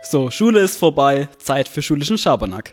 So, Schule ist vorbei, Zeit für schulischen Schabernack.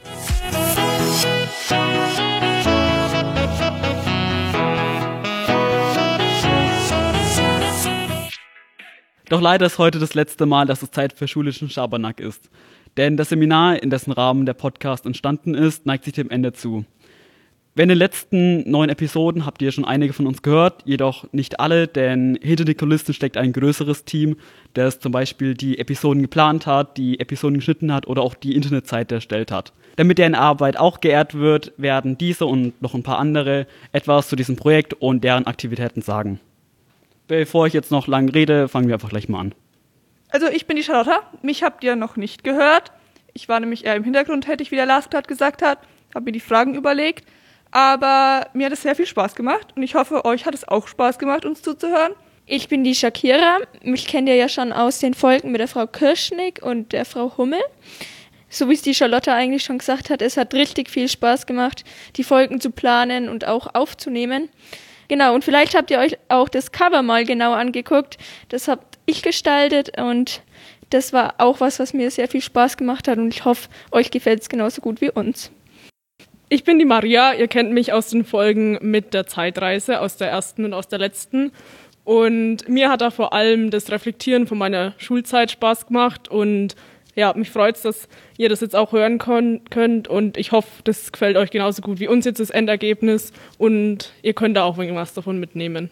Doch leider ist heute das letzte Mal, dass es Zeit für schulischen Schabernack ist. Denn das Seminar, in dessen Rahmen der Podcast entstanden ist, neigt sich dem Ende zu. In den letzten 9 Episoden habt ihr schon einige von uns gehört, jedoch nicht alle, denn hinter den Kulissen steckt ein größeres Team, das zum Beispiel die Episoden geplant hat, die Episoden geschnitten hat oder auch die Internetseite erstellt hat. Damit deren Arbeit auch geehrt wird, werden diese und noch ein paar andere etwas zu diesem Projekt und deren Aktivitäten sagen. Bevor ich jetzt noch lange rede, fangen wir einfach gleich mal an. Also ich bin die Charlotta, mich habt ihr noch nicht gehört. Ich war nämlich eher im Hintergrund tätig, wie der Lars gerade gesagt hat, habe mir die Fragen überlegt. Aber mir hat es sehr viel Spaß gemacht und ich hoffe, euch hat es auch Spaß gemacht, uns zuzuhören. Ich bin die Shakira. Mich kennt ihr ja schon aus den Folgen mit der Frau Kirschnick und der Frau Hummel. So wie es die Charlotta eigentlich schon gesagt hat, es hat richtig viel Spaß gemacht, die Folgen zu planen und auch aufzunehmen. Genau, und vielleicht habt ihr euch auch das Cover mal genau angeguckt. Das habe ich gestaltet und das war auch was mir sehr viel Spaß gemacht hat und ich hoffe, euch gefällt es genauso gut wie uns. Ich bin die Maria, ihr kennt mich aus den Folgen mit der Zeitreise, aus der ersten und aus der letzten. Und mir hat da vor allem das Reflektieren von meiner Schulzeit Spaß gemacht. Und ja, mich freut es, dass ihr das jetzt auch hören könnt. Und ich hoffe, das gefällt euch genauso gut wie uns jetzt das Endergebnis. Und ihr könnt da auch irgendwas davon mitnehmen.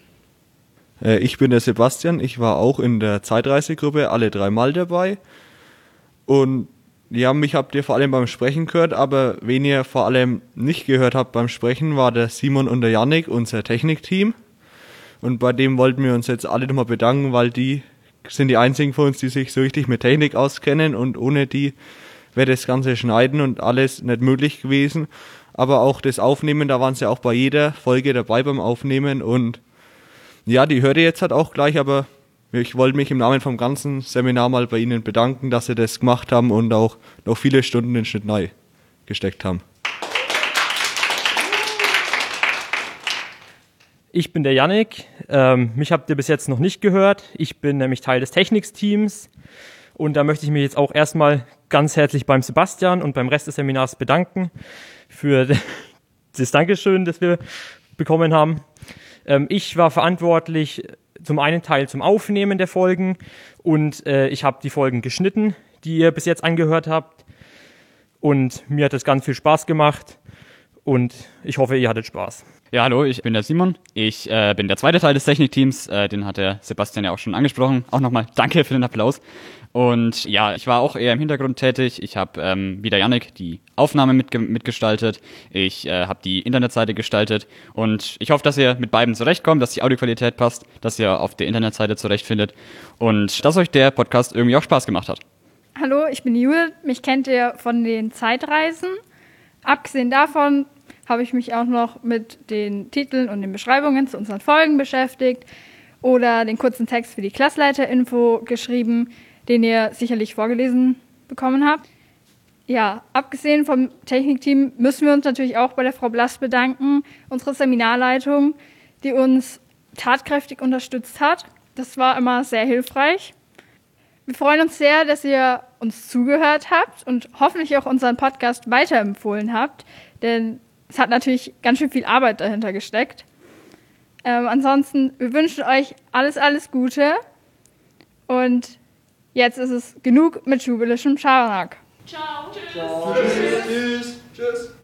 Ich bin der Sebastian, ich war auch in der Zeitreisegruppe alle 3 Mal dabei. Und ja, mich habt ihr vor allem beim Sprechen gehört, aber wen ihr vor allem nicht gehört habt beim Sprechen, war der Simon und der Yannick, unser Technikteam. Und bei dem wollten wir uns jetzt alle nochmal bedanken, weil die sind die einzigen von uns, die sich so richtig mit Technik auskennen und ohne die wäre das ganze Schneiden und alles nicht möglich gewesen. Aber auch das Aufnehmen, da waren sie auch bei jeder Folge dabei beim Aufnehmen und ja, die hört ihr jetzt halt auch gleich, aber ich wollte mich im Namen vom ganzen Seminar mal bei Ihnen bedanken, dass Sie das gemacht haben und auch noch viele Stunden in Schnitt neu gesteckt haben. Ich bin der Yannick. Mich habt ihr bis jetzt noch nicht gehört. Ich bin nämlich Teil des Technikteams und da möchte ich mich jetzt auch erstmal ganz herzlich beim Sebastian und beim Rest des Seminars bedanken für das Dankeschön, das wir bekommen haben. Ich war verantwortlich zum einen Teil zum Aufnehmen der Folgen und ich habe die Folgen geschnitten, die ihr bis jetzt angehört habt und mir hat das ganz viel Spaß gemacht und ich hoffe, ihr hattet Spaß. Ja, hallo, ich bin der Simon. Ich bin der zweite Teil des Technikteams, den hat der Sebastian ja auch schon angesprochen. Auch nochmal danke für den Applaus. Und ja, ich war auch eher im Hintergrund tätig. Ich habe, wie der Yannick, die Aufnahme mitgestaltet. Ich habe die Internetseite gestaltet. Und ich hoffe, dass ihr mit beiden zurechtkommt, dass die Audioqualität passt, dass ihr auf der Internetseite zurechtfindet und dass euch der Podcast irgendwie auch Spaß gemacht hat. Hallo, ich bin Judith. Mich kennt ihr von den Zeitreisen. Abgesehen davon habe ich mich auch noch mit den Titeln und den Beschreibungen zu unseren Folgen beschäftigt oder den kurzen Text für die Klassleiterinfo geschrieben, den ihr sicherlich vorgelesen bekommen habt. Ja, abgesehen vom Technikteam müssen wir uns natürlich auch bei der Frau Blass bedanken, unsere Seminarleitung, die uns tatkräftig unterstützt hat. Das war immer sehr hilfreich. Wir freuen uns sehr, dass ihr uns zugehört habt und hoffentlich auch unseren Podcast weiterempfohlen habt, denn es hat natürlich ganz schön viel Arbeit dahinter gesteckt. Ansonsten, wir wünschen euch alles Gute und jetzt ist es genug mit schulischem Schabernack. Ciao. Tschüss. Ciao. Tschüss. Tschüss.